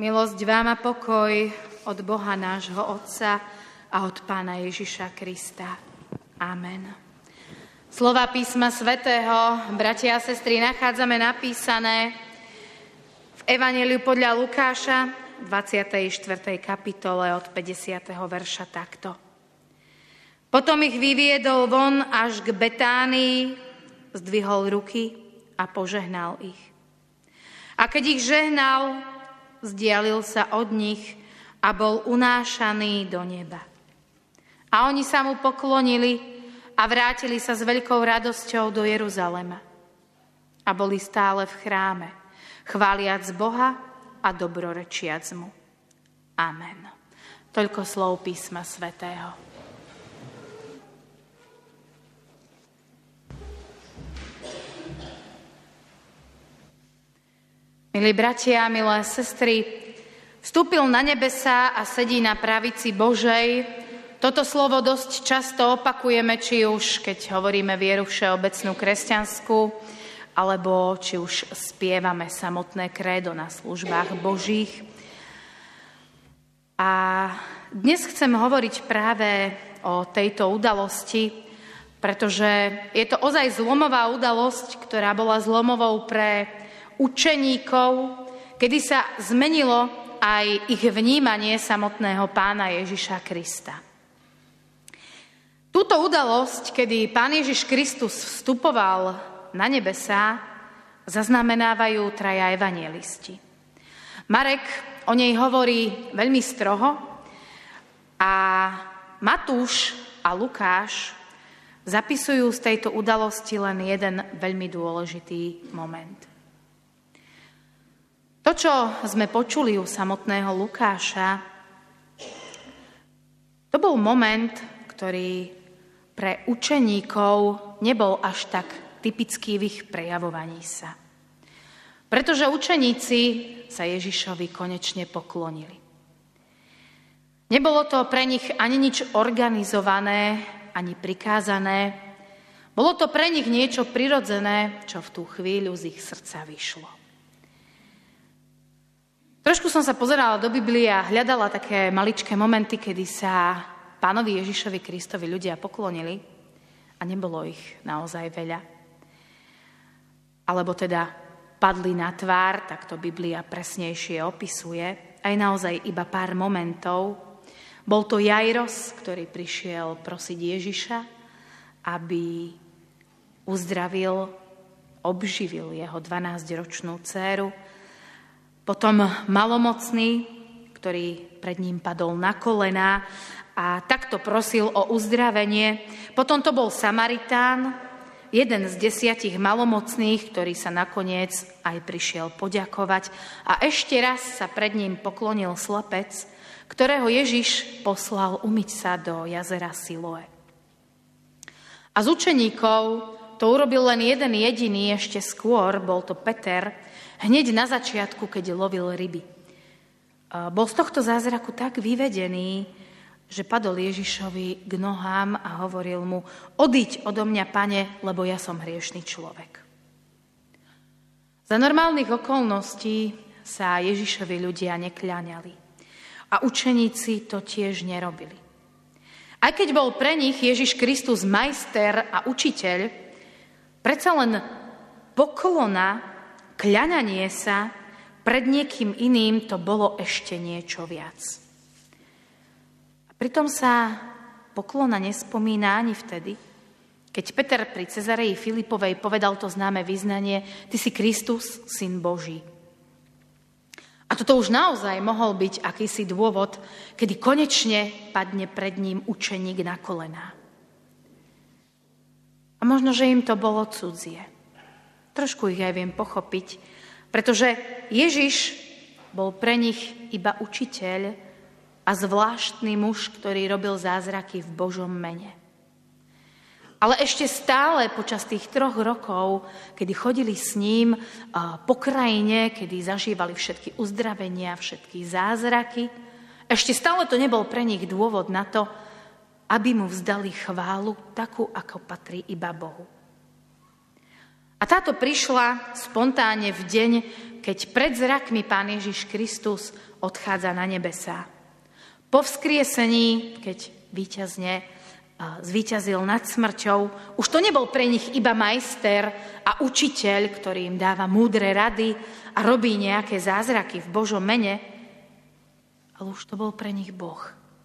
Milosť vám a pokoj od Boha nášho Otca a od Pána Ježiša Krista. Amen. Slová písma svätého, bratia a sestry, nachádzame napísané v Evanjeliu podľa Lukáša, 24. kapitole od 50. verša takto. Potom ich vyviedol von až k Betánii, zdvihol ruky a požehnal ich. A keď ich žehnal, vzdialil sa od nich a bol unášaný do neba. A oni sa mu poklonili a vrátili sa s veľkou radosťou do Jeruzalema. A boli stále v chráme, chváliac Boha a dobrorečiac mu. Amen. Toľko slov písma svätého. Milí bratia, milé sestry, vstúpil na nebesá a sedí na pravici Božej. Toto slovo dosť často opakujeme, či už keď hovoríme vieru všeobecnú kresťanskú, alebo či už spievame samotné krédo na službách Božích. A dnes chcem hovoriť práve o tejto udalosti, pretože je to ozaj zlomová udalosť, ktorá bola zlomovou pre učeníkov, kedy sa zmenilo aj ich vnímanie samotného Pána Ježiša Krista. Túto udalosť, kedy Pán Ježiš Kristus vstupoval na nebesá, zaznamenávajú traja evanjelisti. Marek o nej hovorí veľmi stroho a Matúš a Lukáš zapisujú z tejto udalosti len jeden veľmi dôležitý moment. To, čo sme počuli u samotného Lukáša, to bol moment, ktorý pre učeníkov nebol až tak typický v ich prejavovaní sa. Pretože učeníci sa Ježišovi konečne poklonili. Nebolo to pre nich ani nič organizované, ani prikázané. Bolo to pre nich niečo prirodzené, čo v tú chvíľu z ich srdca vyšlo. Trošku som sa pozerala do Biblie a hľadala také maličké momenty, kedy sa Pánovi Ježišovi Kristovi ľudia poklonili a nebolo ich naozaj veľa. Alebo teda padli na tvár, tak to Biblia presnejšie opisuje, aj naozaj iba pár momentov. Bol to Jairos, ktorý prišiel prosiť Ježiša, aby uzdravil, obživil jeho 12-ročnú dcéru. Potom malomocný, ktorý pred ním padol na kolená a takto prosil o uzdravenie. Potom to bol Samaritán, jeden z 10 malomocných, ktorý sa nakoniec aj prišiel poďakovať. A ešte raz sa pred ním poklonil slepec, ktorého Ježiš poslal umyť sa do jazera Siloé. A z učeníkov to urobil len jeden jediný ešte skôr, bol to Peter, hneď na začiatku, keď lovil ryby. Bol z tohto zázraku tak vyvedený, že padol Ježišovi k nohám a hovoril mu: odíď odo mňa, Pane, lebo ja som hriešny človek. Za normálnych okolností sa Ježišovi ľudia nekľaňali. A učeníci to tiež nerobili. Aj keď bol pre nich Ježiš Kristus majster a učiteľ, predsa len poklona, kľaňanie sa pred niekým iným, to bolo ešte niečo viac. A pritom sa poklona nespomína ani vtedy, keď Peter pri Cezareji Filipovej povedal to známe vyznanie: Ty si Kristus, Syn Boží. A toto už naozaj mohol byť akýsi dôvod, kedy konečne padne pred ním učeník na kolená. A možno, že im to bolo cudzie. Trošku ich aj viem pochopiť, pretože Ježiš bol pre nich iba učiteľ a zvláštny muž, ktorý robil zázraky v Božom mene. Ale ešte stále počas tých 3 rokov, kedy chodili s ním po krajine, kedy zažívali všetky uzdravenia, všetky zázraky, ešte stále to nebol pre nich dôvod na to, aby mu vzdali chválu takú, ako patrí iba Bohu. A táto prišla spontánne v deň keď pred zrakmi Pán Ježiš Kristus odchádza na nebesá. Po vzkriesení, keď víťazne zvíťazil nad smrťou, už to nebol pre nich iba majster a učiteľ, ktorý im dáva múdre rady a robí nejaké zázraky v Božom mene, ale už to bol pre nich Boh.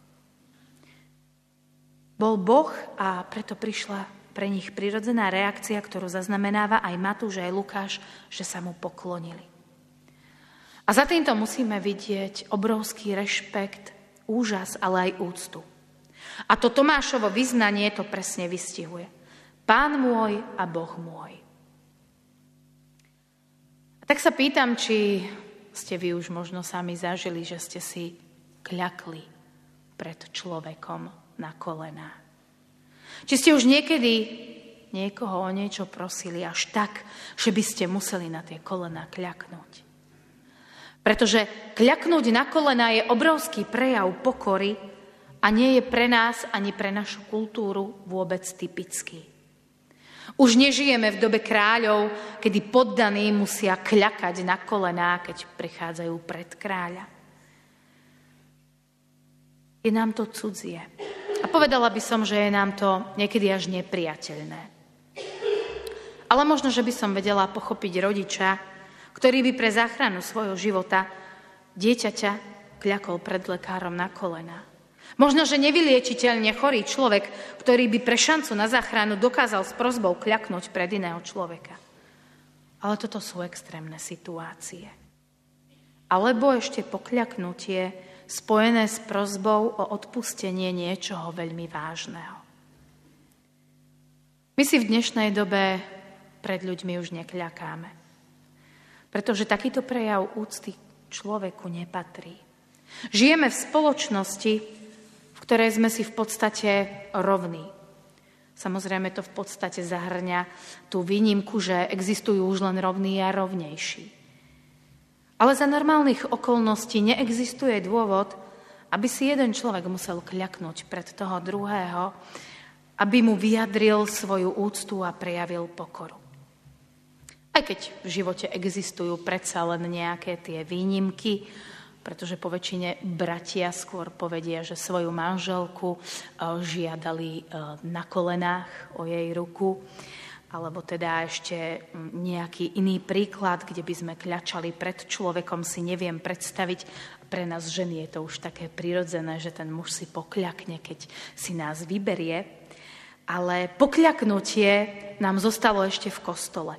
Bol Boh a preto prišla pre nich prirodzená reakcia, ktorú zaznamenáva aj Matúš, aj Lukáš, že sa mu poklonili. A za týmto musíme vidieť obrovský rešpekt, úžas, ale aj úctu. A to Tomášovo vyznanie to presne vystihuje. Pán môj a Boh môj. A tak sa pýtam, či ste vy už možno sami zažili, že ste si kľakli pred človekom na kolená. Či ste už niekedy niekoho o niečo prosili až tak, že by ste museli na tie kolená kľaknúť. Pretože kľaknúť na kolená je obrovský prejav pokory a nie je pre nás ani pre našu kultúru vôbec typický. Už nežijeme v dobe kráľov, kedy poddaní musia kľakať na kolená, keď prichádzajú pred kráľa. Je nám to cudzie. A povedala by som, že je nám to niekedy až nepriateľné. Ale možno, že by som vedela pochopiť rodiča, ktorý by pre záchranu svojho života dieťaťa kľakol pred lekárom na kolená. Možno, že nevyliečiteľne chorý človek, ktorý by pre šancu na záchranu dokázal s prosbou kľaknúť pred iného človeka. Ale toto sú extrémne situácie. Alebo ešte pokľaknutie spojené s prosbou o odpustenie niečoho veľmi vážneho. My si v dnešnej dobe pred ľuďmi už nekľakáme, pretože takýto prejav úcty človeku nepatrí. Žijeme v spoločnosti, v ktorej sme si v podstate rovní. Samozrejme to v podstate zahŕňa tú výnimku, že existujú už len rovní a rovnejší. Ale za normálnych okolností neexistuje dôvod, aby si jeden človek musel kľaknúť pred toho druhého, aby mu vyjadril svoju úctu a prejavil pokoru. Aj keď v živote existujú predsa len nejaké tie výnimky, pretože po väčšine bratia skôr povedia, že svoju manželku žiadali na kolenách o jej ruku, alebo teda ešte nejaký iný príklad, kde by sme kľačali pred človekom, si neviem predstaviť. Pre nás ženy je to už také prirodzené, že ten muž si pokľakne, keď si nás vyberie. Ale pokľaknutie nám zostalo ešte v kostole.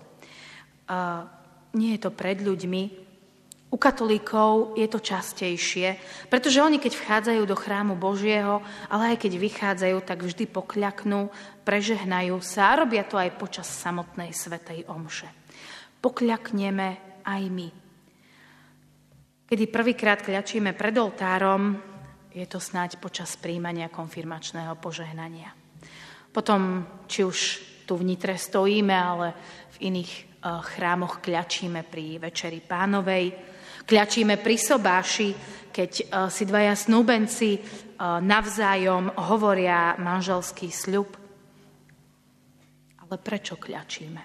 Nie je to pred ľuďmi. U katolíkov je to častejšie, pretože oni, keď vchádzajú do chrámu Božieho, ale aj keď vychádzajú, tak vždy pokľaknú, prežehnajú sa a robia to aj počas samotnej svätej omše. Pokľakneme aj my. Kedy prvýkrát kľačíme pred oltárom, je to snáď počas prijímania konfirmačného požehnania. Potom, či už tu v Nitre stojíme, ale v iných chrámoch kľačíme pri Večeri Pánovej, kľačíme pri sobáši, keď si dvaja snúbenci navzájom hovoria manželský sľub. Ale prečo kľačíme?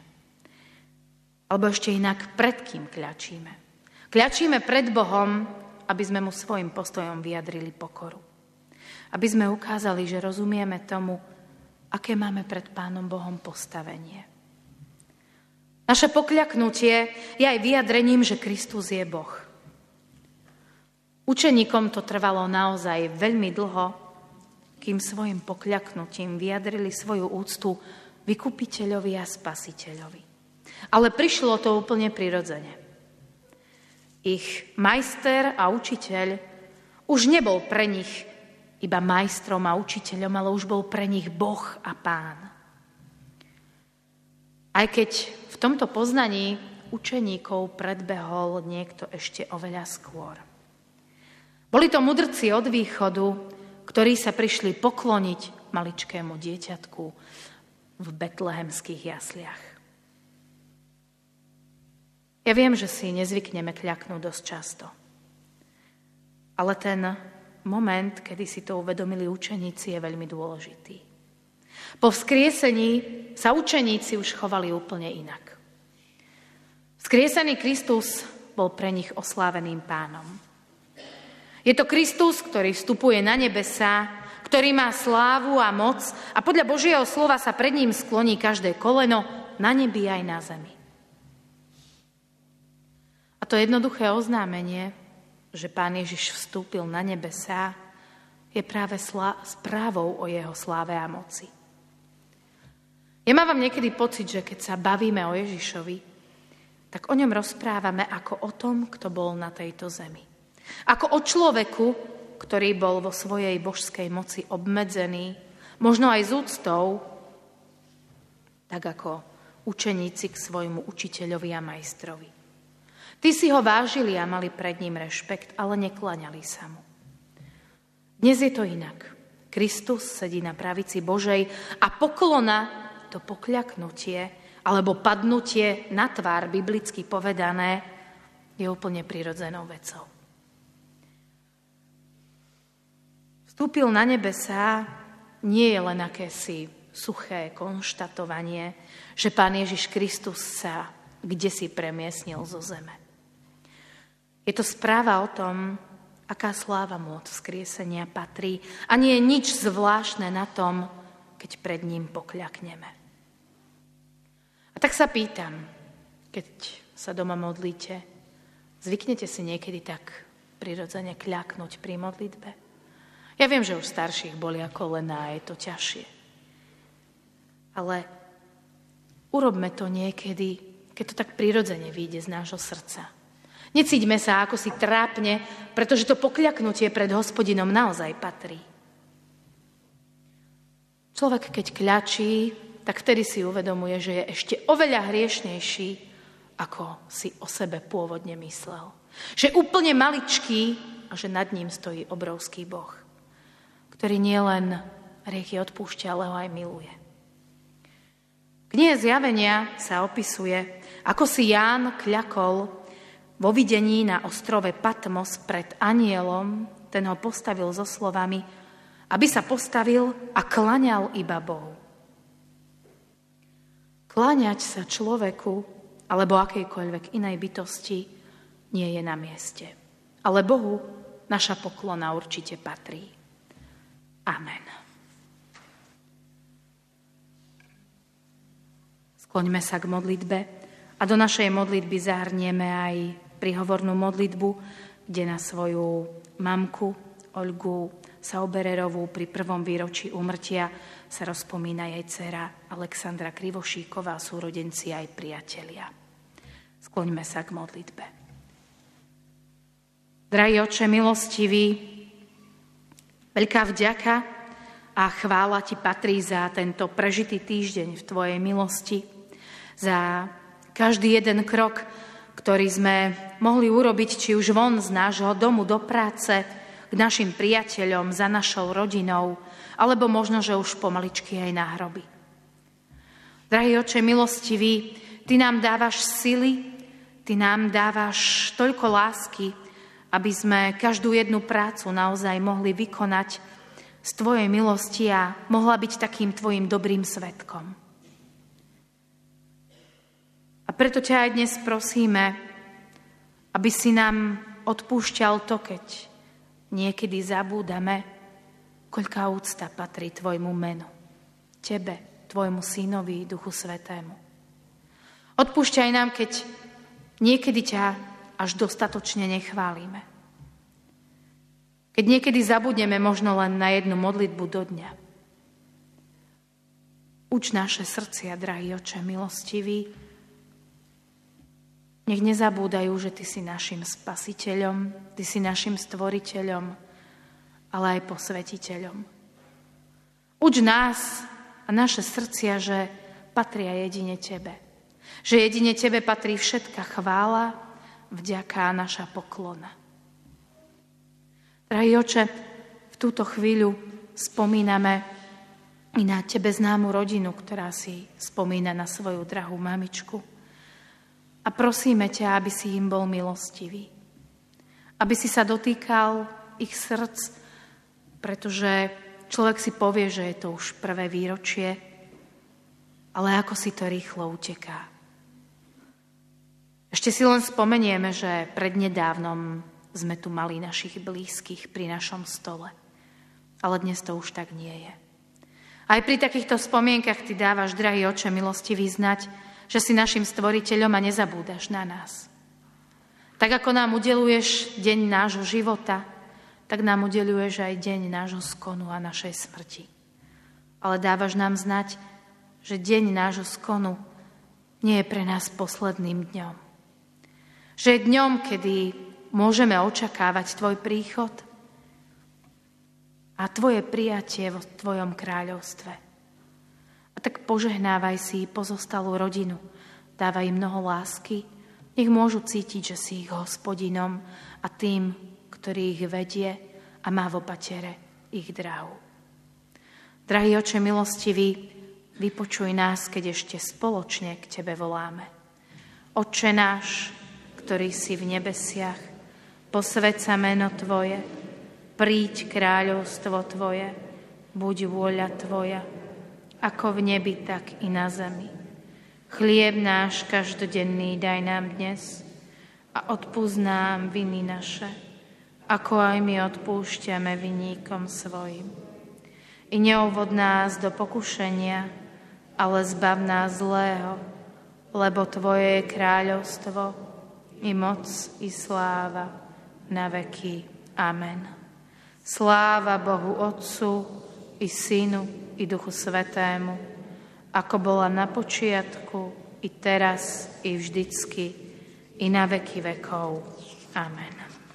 Alebo ešte inak, pred kým kľačíme? Kľačíme pred Bohom, aby sme mu svojim postojom vyjadrili pokoru. Aby sme ukázali, že rozumieme tomu, aké máme pred Pánom Bohom postavenie. Naše pokľaknutie je aj vyjadrením, že Kristus je Boh. Učeníkom to trvalo naozaj veľmi dlho, kým svojim pokľaknutím vyjadrili svoju úctu vykupiteľovi a spasiteľovi. Ale prišlo to úplne prirodzene. Ich majster a učiteľ už nebol pre nich iba majstrom a učiteľom, ale už bol pre nich Boh a Pán. Aj keď v tomto poznaní učeníkov predbehol niekto ešte oveľa skôr. Boli to mudrci od východu, ktorí sa prišli pokloniť maličkému dieťatku v betlehemských jasliach. Ja viem, že si nezvykneme kľaknúť dosť často. Ale ten moment, kedy si to uvedomili učeníci, je veľmi dôležitý. Po vzkriesení sa učeníci už chovali úplne inak. Vzkriesený Kristus bol pre nich osláveným pánom. Je to Kristus, ktorý vstupuje na nebesá, ktorý má slávu a moc a podľa Božieho slova sa pred ním skloní každé koleno na nebi aj na zemi. A to jednoduché oznámenie, že Pán Ježiš vstúpil na nebesá, je práve správou o jeho sláve a moci. Ja mám niekedy pocit, že keď sa bavíme o Ježišovi, tak o ňom rozprávame ako o tom, kto bol na tejto zemi. Ako o človeku, ktorý bol vo svojej božskej moci obmedzený, možno aj z úctou, tak ako učeníci k svojmu učiteľovi a majstrovi. Tí si ho vážili a mali pred ním rešpekt, ale nekláňali sa mu. Dnes je to inak. Kristus sedí na pravici Božej a poklona, to pokľaknutie alebo padnutie na tvár, biblicky povedané, je úplne prirodzenou vecou. Vstúpil na nebesá nie je len akési suché konštatovanie, že Pán Ježiš Kristus sa kdesi premiestnil zo zeme. Je to správa o tom, aká sláva mu od vzkriesenia patrí a nie je nič zvláštne na tom, keď pred ním pokľakneme. A tak sa pýtam, keď sa doma modlíte, zvyknete si niekedy tak prirodzene kľaknúť pri modlitbe? Ja viem, že už starších bolia kolená a je to ťažšie. Ale urobme to niekedy, keď to tak prirodzene vyjde z nášho srdca. Necíťme sa ako si trápne, pretože to pokľaknutie pred Hospodinom naozaj patrí. Človek, keď kľačí, tak vtedy si uvedomuje, že je ešte oveľa hriešnejší, ako si o sebe pôvodne myslel. Že je úplne maličký a že nad ním stojí obrovský Boh, ktorý nielen hriechy odpúšťa, ale ho aj miluje. V knihe Zjavenia sa opisuje, ako si Ján kľakol vo videní na ostrove Patmos pred anielom, ten ho postavil so slovami, aby sa postavil a klaňal iba Bohu. Kláňať sa človeku alebo akejkoľvek inej bytosti nie je na mieste. Ale Bohu naša poklona určite patrí. Amen. Skloňme sa k modlitbe a do našej modlitby zahrnieme aj príhovornú modlitbu, kde na svoju mamku Olgu Saubererovú pri 1. výročí úmrtia sa rozpomína jej dcera Alexandra Krivošíková, súrodenci aj priatelia. Skloňme sa k modlitbe. Drahý Otče milostivý, veľká vďaka a chvála Ti patrí za tento prežitý týždeň v Tvojej milosti, za každý jeden krok, ktorý sme mohli urobiť, či už von z nášho domu do práce, k našim priateľom, za našou rodinou, alebo možno, že už pomaličky aj na hroby. Drahý Otče milostivý, Ty nám dávaš sily, Ty nám dávaš toľko lásky, aby sme každú jednu prácu naozaj mohli vykonať z Tvojej milosti a mohla byť takým Tvojim dobrým svedkom. A preto ťa aj dnes prosíme, aby si nám odpúšťal to, keď niekedy zabúdame, koľká úcta patrí Tvojmu menu, Tebe, Tvojmu Synovi, Duchu Svätému. Odpúšťaj nám, keď niekedy ťa až dostatočne nechválime. Keď niekedy zabudneme možno len na jednu modlitbu do dňa. Uč naše srdcia, drahý Otče milostivý, nech nezabúdajú, že Ty si našim spasiteľom, Ty si našim stvoriteľom, ale aj posvetiteľom. Uč nás a naše srdcia, že patria jedine Tebe. Že jedine Tebe patrí všetká chvála, vďaka a naša poklona. Drahý Oče, v túto chvíľu spomíname i na Tebe známu rodinu, ktorá si spomína na svoju drahú mamičku. A prosíme ťa, aby si im bol milostivý. Aby si sa dotýkal ich srdc, pretože človek si povie, že je to už prvé výročie, ale ako si to rýchlo uteká. Ešte si len spomenieme, že prednedávnom sme tu mali našich blízkych pri našom stole. Ale dnes to už tak nie je. Aj pri takýchto spomienkach ty dávaš, drahý Oče milosti, vyznať, že si našim stvoriteľom a nezabúdaš na nás. Tak ako nám udeluješ deň nášho života, tak nám udeluješ aj deň nášho skonu a našej smrti. Ale dávaš nám znať, že deň nášho skonu nie je pre nás posledným dňom. Že je dňom, kedy môžeme očakávať tvoj príchod a tvoje prijatie vo tvojom kráľovstve. A tak požehnávaj si pozostalú rodinu, dávaj im mnoho lásky, nech môžu cítiť, že si ich hospodinom a tým, ktorý ich vedie a má v opatere ich dráhu. Drahý Oče milostivý, vypočuj nás, keď ešte spoločne k tebe voláme. Otče náš, ktorý si v nebesiach, posväť sa meno tvoje, príď kráľovstvo tvoje, buď vôľa tvoja, ako v nebi, tak i na zemi. Chlieb náš každodenný daj nám dnes a odpusť nám viny naše, ako aj my odpúšťame vinníkom svojim. I neuvod nás do pokušenia, ale zbav nás zlého, lebo tvoje je kráľovstvo, i moc, i sláva, na veky. Amen. Sláva Bohu Otcu, i Synu, i Duchu Svätému, ako bola na počiatku, i teraz, i vždycky, i na veky vekov. Amen.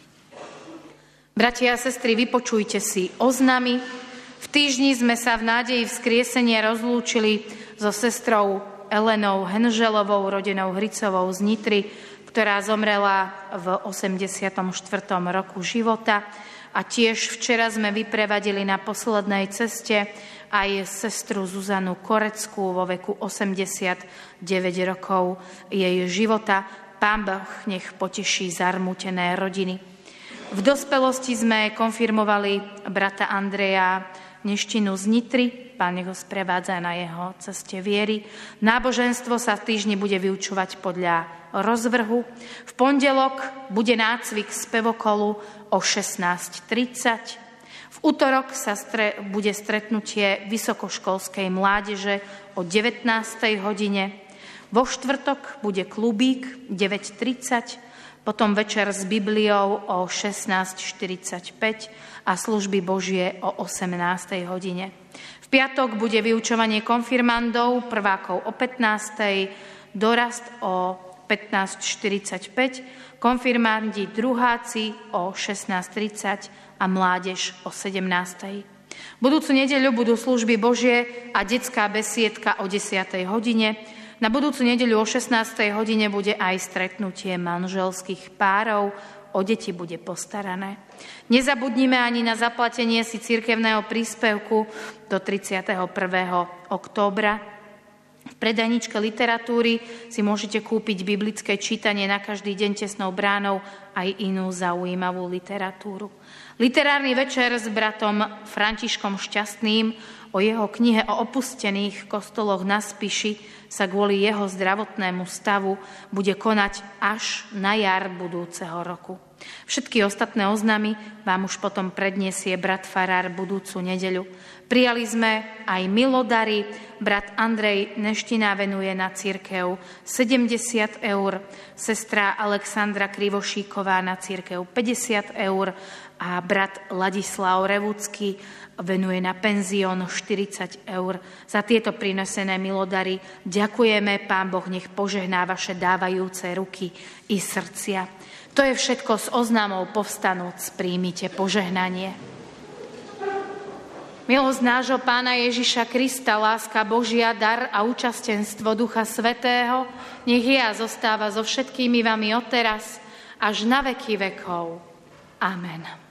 Bratia a sestry, vypočujte si oznamy. V týždni sme sa v nádeji vzkriesenia rozlúčili so sestrou Elenou Henželovou, rodenou Hricovou z Nitry, ktorá zomrela v 84. roku života. A tiež včera sme vyprevadili na poslednej ceste aj sestru Zuzanu Koreckú vo veku 89 rokov jej života. Pán Boh nech poteší zarmútené rodiny. V dospelosti sme konfirmovali brata Andreja Neštinu z Nitry. Pán nech ho sprevádza na jeho ceste viery. Náboženstvo sa v týždni bude vyučovať podľa rozvrhu. V pondelok bude nácvik spevokolu o 16:30. V útorok sa bude stretnutie vysokoškolskej mládeže o 19. hodine. Vo štvrtok bude klubík 9:30, potom večer s Bibliou o 16:45 a služby Božie o 18. hodine. V piatok bude vyučovanie konfirmandov, prvákov o 15. dorast o 15:45, konfirmandi druháci o 16:30 a mládež o 17:00. Budúcu nedeľu budú služby Božie a detská besiedka o 10. hodine. Na budúcu nedeľu o 16. hodine bude aj stretnutie manželských párov. O deti bude postarané. Nezabudnime ani na zaplatenie si cirkevného príspevku do 31. októbra. V predajničke literatúry si môžete kúpiť biblické čítanie na každý deň tesnou bránou aj inú zaujímavú literatúru. Literárny večer s bratom Františkom Šťastným o jeho knihe o opustených kostoloch na Spiši sa kvôli jeho zdravotnému stavu bude konať až na jar budúceho roku. Všetky ostatné oznamy vám už potom predniesie brat farár budúcu nedeľu. Prijali sme aj milodary. Brat Andrej Neština venuje na cirkev 70 €, sestra Alexandra Krivošíková na cirkev 50 € a brat Ladislav Revucký venuje na penzión 40 €. Za tieto prinesené milodary ďakujeme. Pán Boh nech požehná vaše dávajúce ruky i srdcia. To je všetko s oznámou povstanúc. Príjmite požehnanie. Milosť nášho Pána Ježiša Krista, láska Božia, dar a účastenstvo Ducha Svätého nech je a zostáva so všetkými vami odteraz až na veky vekov. Amen.